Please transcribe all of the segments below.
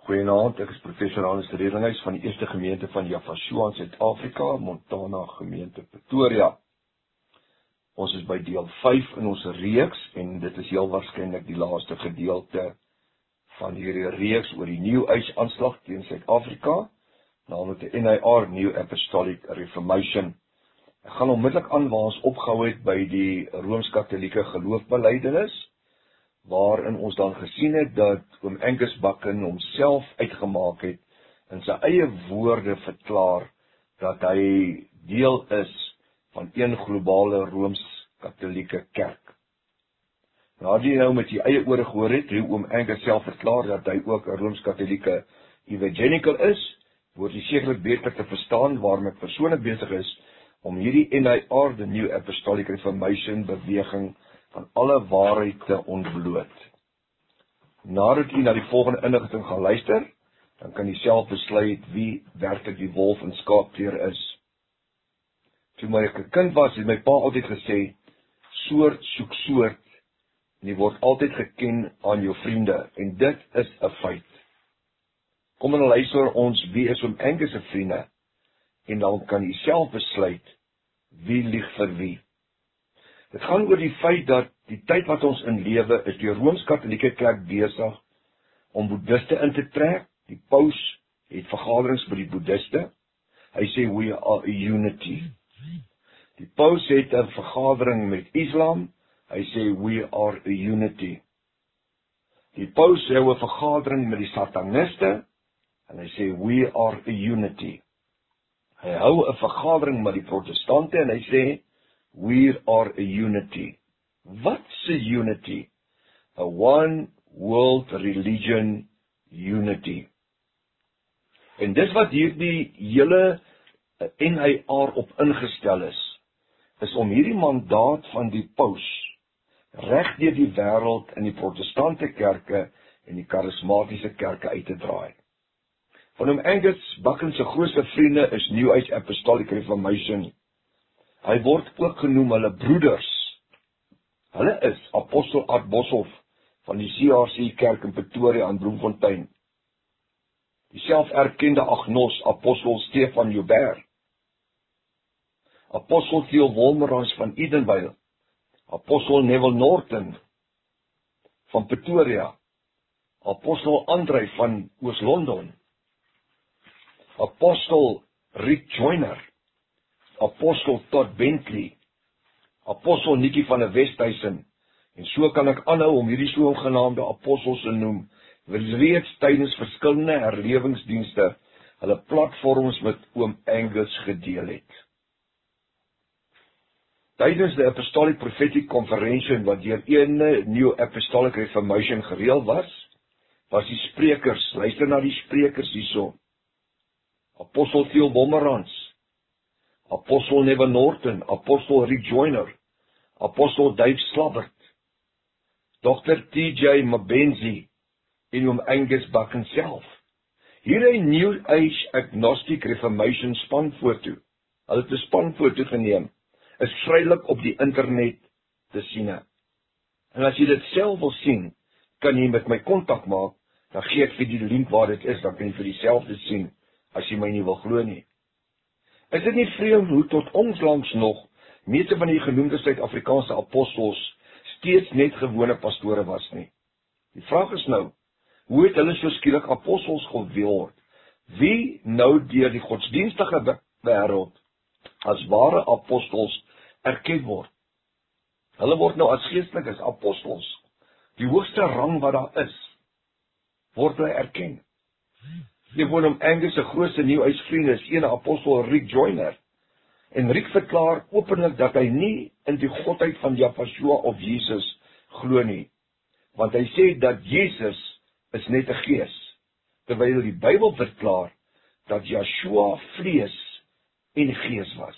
Goeienaand, ek is professor Hannes Redinghuis van die eerste gemeente van Yafashua in Suid-Afrika, Montana gemeente Pretoria. Ons is by deel 5 in ons reeks en dit is heel waarskynlik die laaste gedeelte van hierdie reeks oor die New Age aanslag teen Suid-Afrika, naamlik die NIR, New Apostolic Reformation. Ek gaan onmiddellik aan waar ons opgehou het by die Rooms-Katholieke geloofbelijdenis, waarin ons dan gesien het dat oom Angus Buchan homself uitgemaak het en sy eie woorde verklaar dat hy deel is van een globale Rooms-Katholieke kerk. Nadat jy nou met jy eie ore gehoor het, hoe oom Angus self verklaar dat hy ook 'n Rooms-Katholieke evangelical is, word jy sekerlik beter te verstaan waarom ek persoonlik besig is om hierdie NIR, the New Apostolic Reformation beweging van alle waarheid te ontbloot. Nadat jy na die volgende inligting gaan luister, dan kan jy self besluit wie werklik die wolf in skaapkleur is. Toe ek 'n kind was, het my pa altyd gesê, soort soek soort, en jy word altyd geken aan jou vriende, en dit is 'n feit. Kom en luister ons, wie is oom Angus se vriende, en dan kan jy self besluit, wie lieg vir wie. Dit gaan oor die feit dat die tyd wat ons in lewe is die Rooms-Katholieke kerk besig om boeddhiste in te trek. Die paus het vergaderings met die boeddhiste. Hy sê we are a unity. Die paus het 'n vergadering met Islam. Hy sê we are a unity. Die paus hou 'n vergadering met die sataniste en hy sê we are a unity. Hy hou 'n vergadering met die protestante en hy sê we are a unity. What's a unity? A one world religion unity. En dis wat hierdie hele NIR op ingestel is om hierdie mandaat van die paus reg deur die wêreld in die protestante kerke en die charismatiese kerke uit te draai. Van oom Angus Buchan se grootste vriende is New Age Apostolic Reformation. Hy word ook genoem hulle broeders. Hulle is Apostel Art Boshoff van die CRC kerk in Pretoria en Bloemfontein. Die selferkende agnos Apostel Stefan Joubert. Apostel Theo Wolmerans van Edenvale. Apostel Neville Norton van Pretoria. Apostel Andrei van Oos-London. Apostel Rick Joyner. Apostel Todd Bentley, Apostel Nikki van der Westhuizen, en so kan ek aanhou om hierdie sogenaamde apostels te noem, wat reeds tydens verskillende herlewingsdienste hulle platforms met oom Angus gedeel het. Tydens die Apostolic Prophetic Conference wat deur ene New Apostolic Reformation gereël was die sprekers, luister na die sprekers hierso. Apostel Theo Wolmerans, Apostel Neville Norton, Apostel Rick Joyner, Apostel Dave Slabbert, Dr. T.J. Mabenzi en oom Angus Buchan self. Hier 'n New Age Agnostic Reformation spanfoto. Hulle het 'n spanfoto geneem, is vrylik op die internet te sien. En as jy dit self wil sien, kan jy met my kontak maak, dan gee ek vir die link waar dit is, dan kan jy vir dieselfde sien, as jy my nie wil glo nie. Is dit nie vreemd hoe tot ons langs nog meeste van die genoemde Suid-Afrikaanse apostels steeds net gewone pastore was nie? Die vraag is nou, hoe het hulle so skielik apostels geword? Wie nou deur die godsdienstige wêreld as ware apostels erken word? Hulle word nou as geestelikes apostels, die hoogste rang wat daar is, word hulle erken. Die oom Angus se grootste New Age vriende is ene apostel Rick Joyner. En Rick verklaar openlik dat hy nie in die godheid van Yahshua of Jesus glo nie. Want hy sê dat Jesus is net 'n gees, terwyl die Bybel verklaar dat Yahshua vlees en gees was.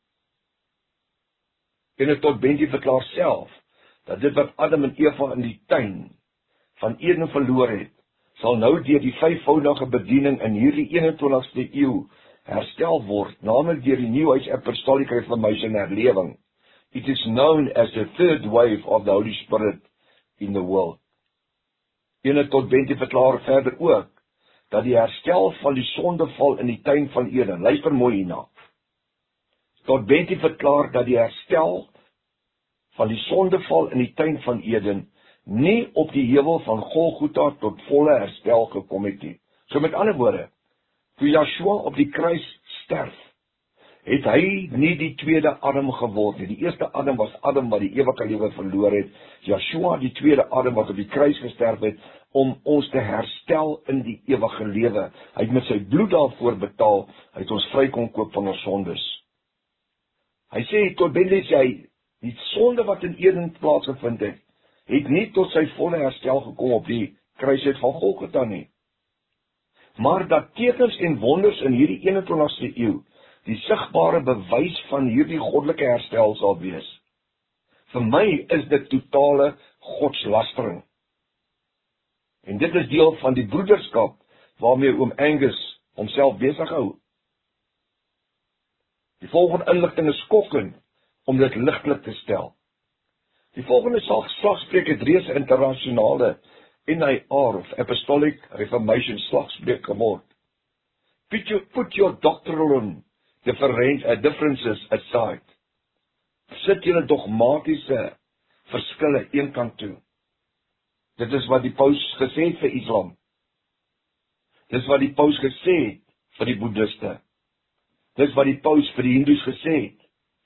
En tot Bentley verklaar self dat dit wat Adam en Eva in die tuin van Eden verloor het, sal nou deur die vyfvoudige bediening in hierdie 21ste eeu herstel word, naamlik deur die New Age Apostolic Reformation herlewing. It is known as the third wave of the Holy Spirit in the world. Ene tot Bentley verklaar verder ook dat die herstel van die sondeval in die tuin van Eden, luister mooi hierna, tot Betty verklaar dat die herstel van die sondeval in die tuin van Eden nie op die heuwel van Golgotha tot volle herstel gekom het nie. So met ander woorde, toe Yeshua op die kruis sterf, het hy nie die tweede Adam geword nie. Die eerste Adam was Adam wat die ewige lewe verloor het. Yeshua, die tweede Adam wat op die kruis gesterf het, om ons te herstel in die ewige lewe. Hy het met sy bloed daarvoor betaal, hy het ons vry kon koop van ons sondes. Hy sê, tot Bentley sê hy, die sonde wat in Eden plaasgevind het nie tot sy volle herstel gekom op die kruisheid van Golgotha nie. Maar dat tekens en wonders in hierdie 21ste eeu die sigbare bewys van hierdie goddelike herstel sal wees. Vir my is dit totale godslastering. En dit is deel van die broederskap waarmee oom Angus homself besig hou. Die volgende inligting is skokkend om dit ligtelik te stel. Die volgende slagspreuk het reeds internasionale NIR of Apostolic Reformation slagspreuk geword. Put your doctrinal differences aside. Sit julle dogmatiese verskille eenkant toe. Dit is wat die paus gesê het vir Islam. Dit is wat die paus gesê het vir die boeddhiste. Dit is wat die paus vir die hindoes gesê het.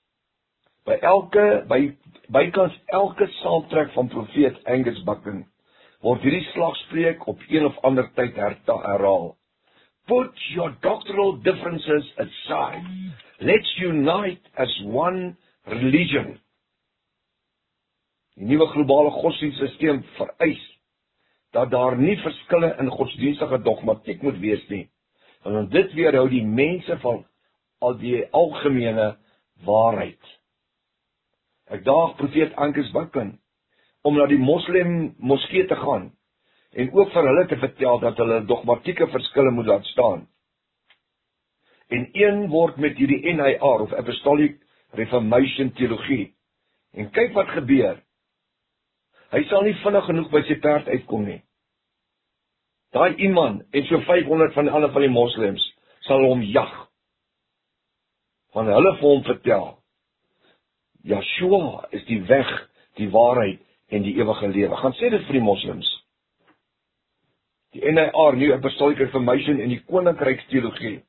Bykans elke saamtrek van profeet Angus Buchan word hierdie slagspreuk op een of ander tyd herhaal. Put your doctrinal differences aside. Let's unite as one religion. Die nuwe globale godsdienstsysteem vereis dat daar nie verskille in godsdienstige dogmatiek moet wees nie, want dit weerhou die mense van al die algemene waarheid. Ek daag profeet Angus Buchan om na die moslim moskee te gaan en ook vir hulle te vertel dat hulle dogmatieke verskille moet laat staan. En een word met hierdie NIR of Apostolic Reformation teologie. En kyk wat gebeur. Hy sal nie vinnig genoeg by sy perd uitkom nie. Daai iemand en so 500 van die ander van die moslems sal hom jag. Van hulle vir hom vertel, Yeshua is die weg, die waarheid en die ewige lewe. Gaan sê dit vir die moslems. Die NIR, New Apostolic Reformation en die koninkryksteologie.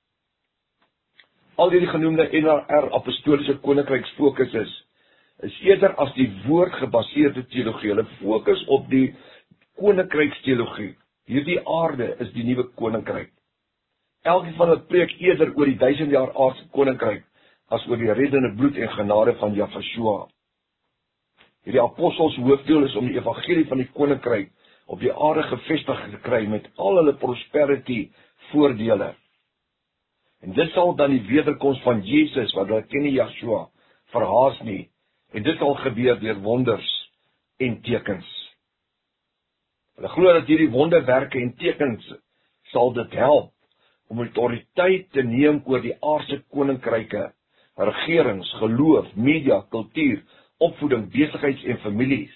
Al die genoemde NIR apostoliese koninkryksfokus is eerder as die woord gebaseerde teologie. Hulle fokus op die koninkryksteologie. Hierdie aarde is die nuwe koninkryk. Elkeen van hulle preek eerder oor die 1000 jaar aardse koninkryk as oor die reddende bloed en genade van Yeshua. Hierdie apostels hoofdoel is om die evangelie van die koninkryk op die aarde gevestig te kry met al hulle prosperity voordele. En dit sal dan die wederkoms van Jesus, wat hulle ken nie Yeshua, verhaas nie. En dit sal gebeur deur wonders en tekens. Hulle glo dat hierdie wonderwerke en tekens sal dit help om autoriteit te neem oor die aardse koninkryke, regerings, geloof, media, kultuur, opvoeding, besigheids en families.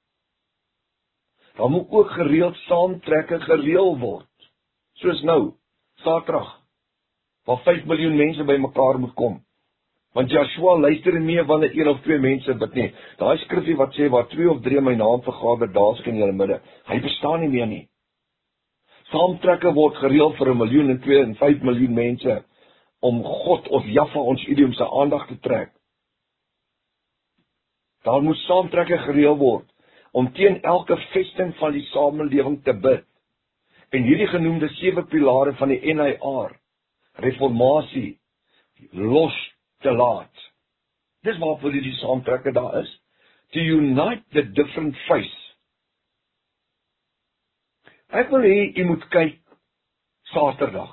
Daar moet ook gereeld saamtrekke gereël word. Soos nou, Saterdag, waar 5 miljoen mense by mekaar moet kom. Want Yeshua luister nie wanneer 1 of 2 mense bid nie. Daai skrifgie wat sê, waar 2 of 3 my naam vergader, daar is in julle midde. Hy bestaan nie meer nie. Saamtrekke word gereël vir 1 miljoen en 2 en 5 miljoen mense, om God of Jaffa ons idiom se aandag te trek. Daar moet saamtrekke gereël word, om teen elke vesting van die samelewing te bid. En hierdie genoemde 7 pilare van die NIR, reformatie, los te laat. Dis waarvoor die saamtrekke daar is. To unite the different faiths. Ek wil hê jy moet kyk Saterdag.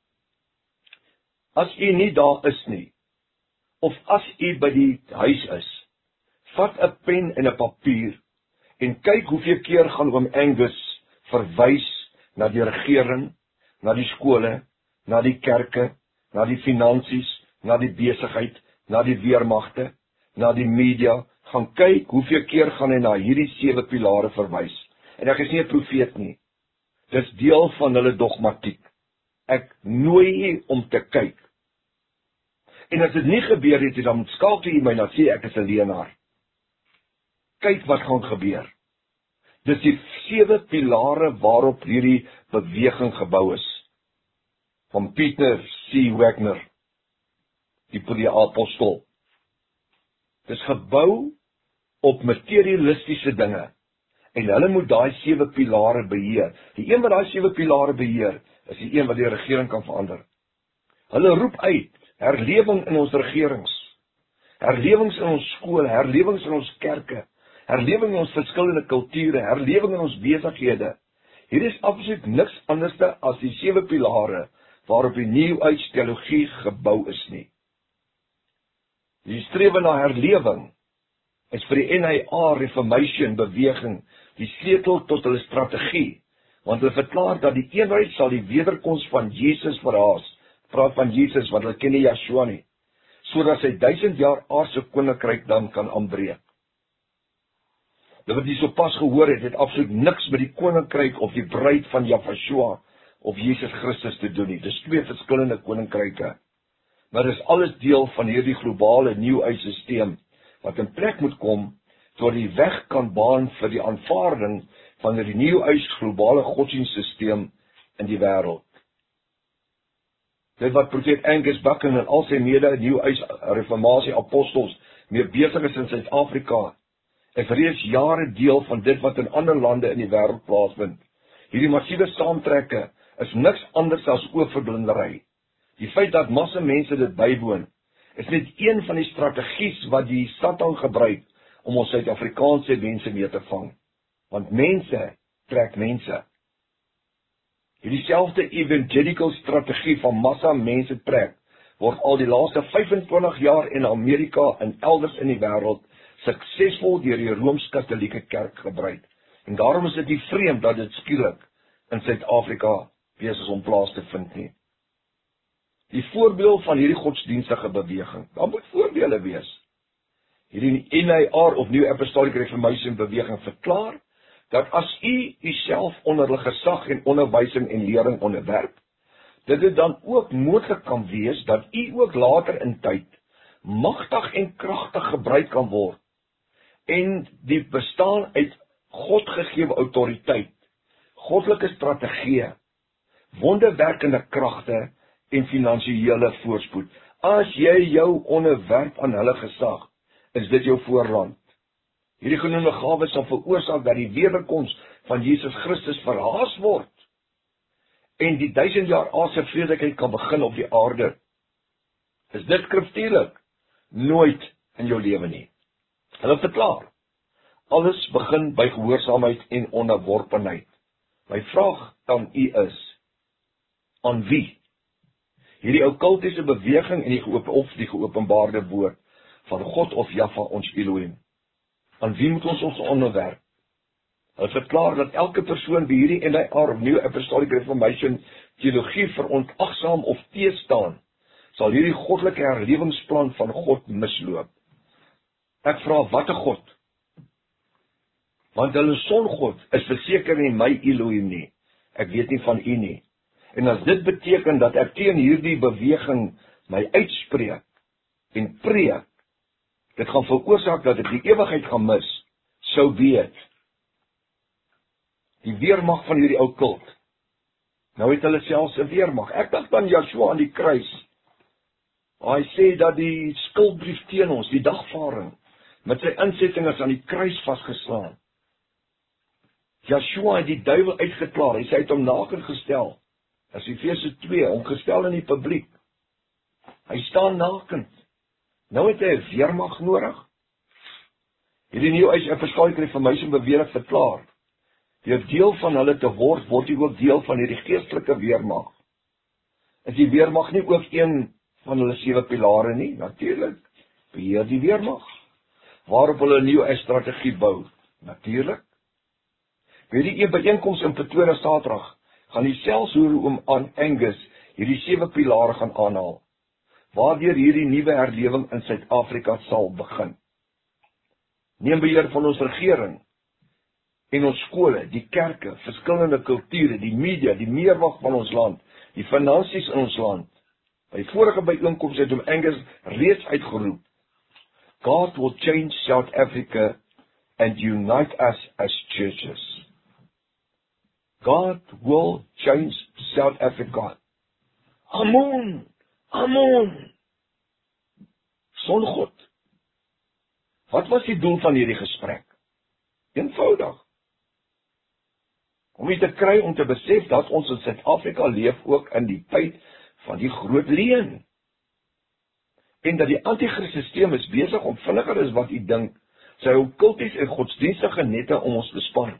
As jy nie daar is nie, of as jy by die huis is, vat 'n pen en 'n papier en kyk hoeveel keer gaan oom Angus verwys na die regering, na die skole, na die kerke, na die finansies, na die besigheid, na die weermagte, na die media. Gaan kyk hoeveel keer gaan hy na hierdie 7 pilare verwys. En ek is nie 'n profeet nie. Dis deel van hulle dogmatiek. Ek nooi u om te kyk. En as dit nie gebeur het, dan skakel u my na sê ek is 'n leienaar. Kyk wat gaan gebeur. Dis die 7 pilare waarop hierdie beweging gebou is. Van Peter C. Wagner, die apostel. Dis gebou op materialistiese dinge. En hulle moet daai 7 pilare beheer. Die een wat daai 7 pilare beheer, is die een wat die regering kan verander. Hulle roep uit herlewing in ons regerings, herlewings in ons skole, herlewings in ons kerke, herlewing in ons verskillende kulture, herlewing in ons besighede. Hier is absoluut niks anders as die 7 pilare waarop die New Age teologie gebou is nie. Die strewe na herlewing is vir die NIA Reformation beweging die sleutel tot hulle strategie, want hulle verklaar dat die eenheid sal die wederkoms van Jesus verhaas, praat van Jesus, want hulle ken nie Yeshua nie, sodat sy 1000 jaar aardse koninkryk dan kan aanbreek. Dit wat jy sopas gehoor het absoluut niks met die koninkryk of die bruid van Yeshua of Jesus Christus te doen nie. Dis 2 verskillende koninkryke. Maar dis alles deel van hierdie globale New Age systeem wat in plek moet kom tot die weg kan baan vir die aanvaarding van die New Age globale godsdienstsysteem in die wêreld. Dit wat profeet Angus Buchan en al sy mede New Age reformatie apostels mee besig is in Suid-Afrika, is reeds jare deel van dit wat in ander lande in die wêreld plaasvind. Hierdie massiewe saamtrekke is niks anders as oogverblindery. Die feit dat massa mense dit bywoon, is net een van die strategies wat die Satan gebruik om ons Suid-Afrikaanse mense mee te vang. Want mense trek mense. Hierdie selfde evangelical strategie van massa mense trek, word al die laaste 25 jaar in Amerika en elders in die wêreld suksesvol deur die Rooms-Katolieke Kerk gebruik. En daarom is dit nie vreemd dat dit skielik in Suid-Afrika besig is om plaas te vind nie. Die voorbeeld van hierdie godsdienstige beweging, daar moet voorbeelde wees. Hierdie NIR of New Apostolic Reformation beweging verklaar, dat as u uself onder hulle gesag en onderwysing en lering onderwerp, dit dan ook moontlik kan wees, dat u ook later in tyd, magtig en kragtig gebruik kan word, en die bestaan uit God gegewe autoriteit, goddelike strategieë, wonderwerkende kragte en finansiële voorspoed. As jy jou onderwerp aan hulle gesag, is dit jou voorland. Hierdie genoemde gawes sal veroorsaak dat die wederkoms van Jesus Christus verhaas word, en die 1000 jaar aardse vredelikheid kan begin op die aarde. Is dit skriftuurlik? Nooit in jou lewe nie. Hulle verklaar, alles begin by gehoorsaamheid en onderworpenheid. My vraag aan u is, aan wie? Hierdie okkultiese beweging en die geopenbaarde woord van God of Jahwe ons Elohim. Aan wie moet ons onderwerp? Hulle verklaar dat elke persoon wie hierdie NIR of New Apostolic Reformation teologie verontagsaam of teestaan, sal hierdie goddelike herlewingsplan van God misloop. Ek vra, wat 'n God? Want hulle songod is verseker nie my Elohim nie. Ek weet nie van u nie. En as dit beteken dat ek teen hierdie beweging my uitspreek en preek, dit gaan veroorsaak dat ek die ewigheid gaan mis, sou weet. Die weermag van hierdie ou kult. Nou het hulle selfs 'n weermag. Ek dink aan Yeshua aan die kruis. Hy sê dat die skuldbrief teen ons, die dagvaarding, met sy insetting is aan die kruis vasgeslaan. Yeshua het die duiwel uitgeklaar, hy sê hy het hom naken gestel. As Efesië 2, hom gestel in die publiek. Hy staan nakend. Nou het hy 'n weermag nodig. Hierdie New Age Apostolic Reformation beweging verklaar, deur deel van hulle te word, word jy ook deel van hierdie geestelike weermag. Is die weermag nie ook een van hulle 7 pilare nie? Natuurlik, beheer die weermag. Waarop hulle 'n nuwe strategie bou? Natuurlik. By die byeenkoms in Pretoria Saterdag, gaan die selfs aan Angus hierdie 7 pilare gaan aanhaal, waardeur hierdie nuwe herlewing in Suid-Afrika sal begin. Neem beheer van ons regering. En ons skole, die kerke, verskillende kulture, die media, die meerwag van ons land, die finansies in ons land. By vorige byeenkoms het Angus reeds uitgeroep, God will change South Africa and unite us as churches. God will change South Africa. Amen. Amen. Songod. Wat was die doel van hierdie gesprek? Eenvoudig. Om iets te kry om te besef dat ons in Suid-Afrika leef ook in die tyd van die groot leuen. En dat die anti-Christus-sisteem is besig om vinniger is wat u dink, sy okkulties en godsdienstige nette om ons te span.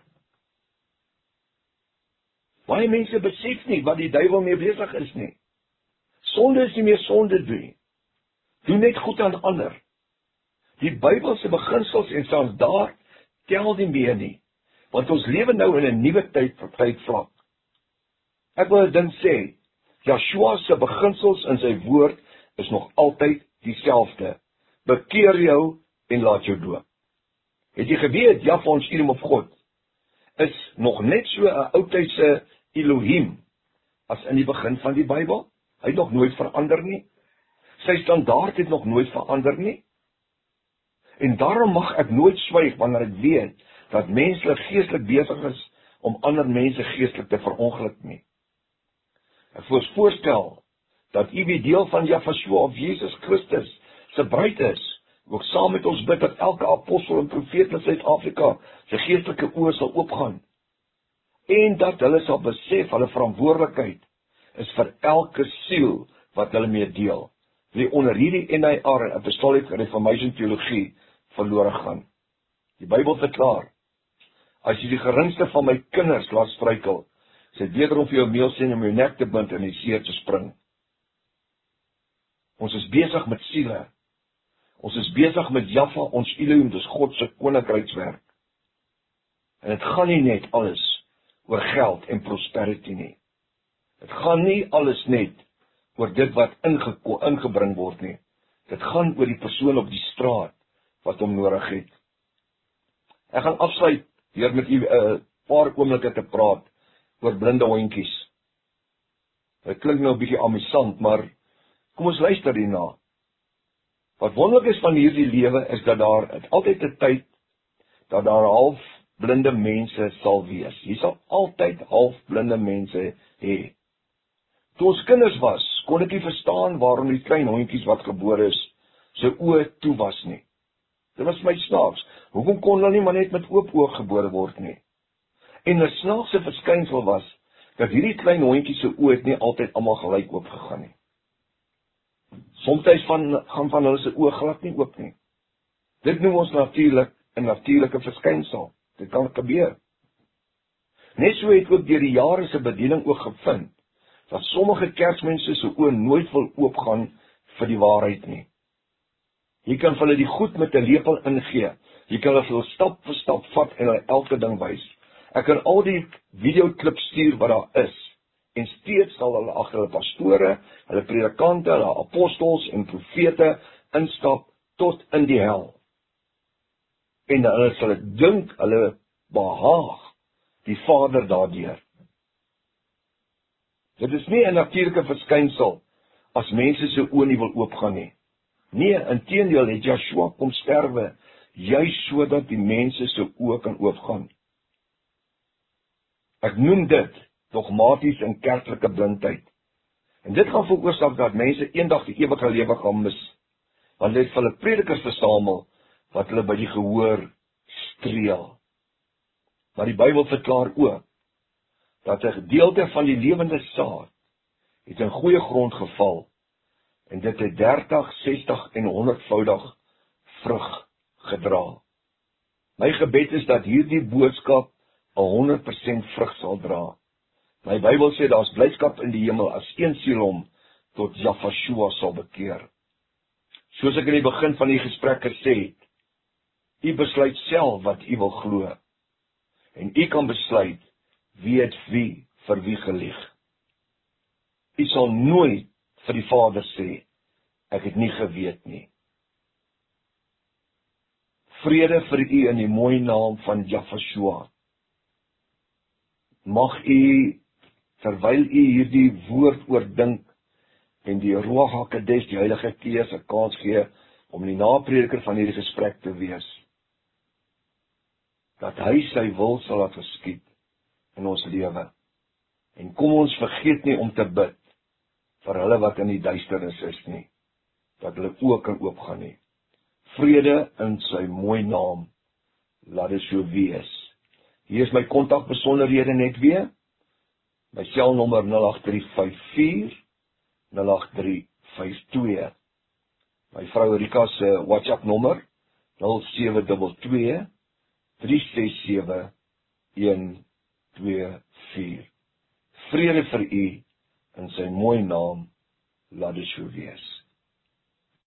Baie mense besef nie wat die duiwel mee besig is nie. Sonde is nie meer sonde doen. Doe net goed aan ander. Die Bybelse beginsels en standaard tel nie meer nie, want ons lewe nou in 'n nuwe tydvlak. Ek wil 'n ding sê, Joshua se beginsels in sy woord is nog altyd dieselfde. Bekeer jou en laat jou doop. Het jy geweet, Jahwe ons Elohim of God, is nog net so 'n oudtydse Elohim as in die begin van die Bybel? Hy het nog nooit verander nie. Sy standaard het nog nooit verander nie. En daarom mag ek nooit swyg wanneer ek weet dat menslik geestelik besig is om ander mense geestelik te verongeluk nie. Ek voorstel dat u wie deel van Yahshua of Jesus Christus se bruid is, ook saam met ons bid dat elke apostel en profeet in Suid-Afrika sy geestelike oë sal oopgaan en dat hulle sal besef hulle verantwoordelikheid is vir elke siel wat hulle mee deel, wie onder hierdie NIR en Apostolic Reformation Theologie verlore gaan. Die Bybel verklaar, as jy die geringste van my kinders laat struikel, is dit beter om vir jou meelsteen om jou nek te bind en in die see te spring. Ons is besig met siele. Ons is besig met Jahwe, ons Elohim, dis God se koninkrykswerk. En dit gaan nie net alles oor geld en prosperity nie. Dit gaan nie alles net oor dit wat ingebring word nie. Dit gaan oor die persoon op die straat wat hom nodig het. Ek gaan afsluit deur met u 'n paar oomblikke te praat oor blinde hondjies. Dit klink nou 'n bietjie amusant, maar kom ons luister hierna. Wat wonderlik is van hierdie lewe is dat daar altyd 'n tyd dat daar half blinde mense sal wees. Jy sal altyd half blinde mense hê. Toe ons kinders was, kon ek nie verstaan waarom die klein hondjies wat gebore is, sy oë toe was nie. Dit was my snaaks. Hoekom kon hulle nie maar net met oop oë gebore word nie? En 'n snaakse verskynsel was dat hierdie klein hondjies se oë het nie altyd almal gelyk oop gegaan nie. Soms gaan van hulle se oë glad nie oop nie. Dit noem ons natuurlik 'n natuurlike verskynsel. Dit kan gebeur. Net so het ook deur die jare se bediening ook gevind dat sommige kerkmense se oë nooit wil oopgaan vir die waarheid nie. Jy kan vir hulle die goed met 'n lepel ingee. Jy kan hulle stap vir stap vat en hulle elke ding wys. Ek kan al die videoklips stuur wat daar is. En steeds sal hulle agter hulle pastore, hulle predikante, hulle apostels en profete instap tot in die hel. En hulle sal dink hulle behaag die Vader daardeur. Dit is nie 'n natuurlike verskynsel as mense se oë nie wil oopgaan nie. Nee, inteendeel het Joshua kom sterwe, juis sodat die mense se oë kan oopgaan. Ek noem dit dogmaties en kerklike blindheid. En dit gaan veroorsaak dat mense eendag die ewige lewe gaan mis, want hulle het hulle predikers versamel wat hulle by die gehoor streel. Maar die Bybel verklaar ook dat 'n gedeelte van die lewende saad het in goeie grond geval en dit het 30, 60 en 100voudig vrug gedra. My gebed is dat hierdie boodskap 100% vrug sal dra. My Bybel sê daar's blydskap in die hemel as een siel hom tot Yahshua sal bekeer. Soos ek in die begin van die gesprek gesê het, u besluit self wat u wil glo. En u kan besluit wie het wie vir wie gelieg. U sal nooit vir die Vader sê, ek het nie geweet nie. Vrede vir u in die mooi naam van Jahvashua. Mag u, terwyl u hierdie woord oordink, en die Ruach HaKodesh, die Heilige Gees, 'n kans gee om die naprediker van hierdie gesprek te wees, dat hy sy wil sal laat geskied in ons lewe. En kom ons vergeet nie om te bid vir hulle wat in die duisternis is nie, dat hulle oë kan oopgaan nie. Vrede in sy mooi naam, laat dit so wees. Hier is my kontakbesonderhede net weer, my selnommer 08354 08352. My vrou Rika se WhatsApp nommer 0722 367 124. Vrede vir u in sy mooi naam, laat dit so wees.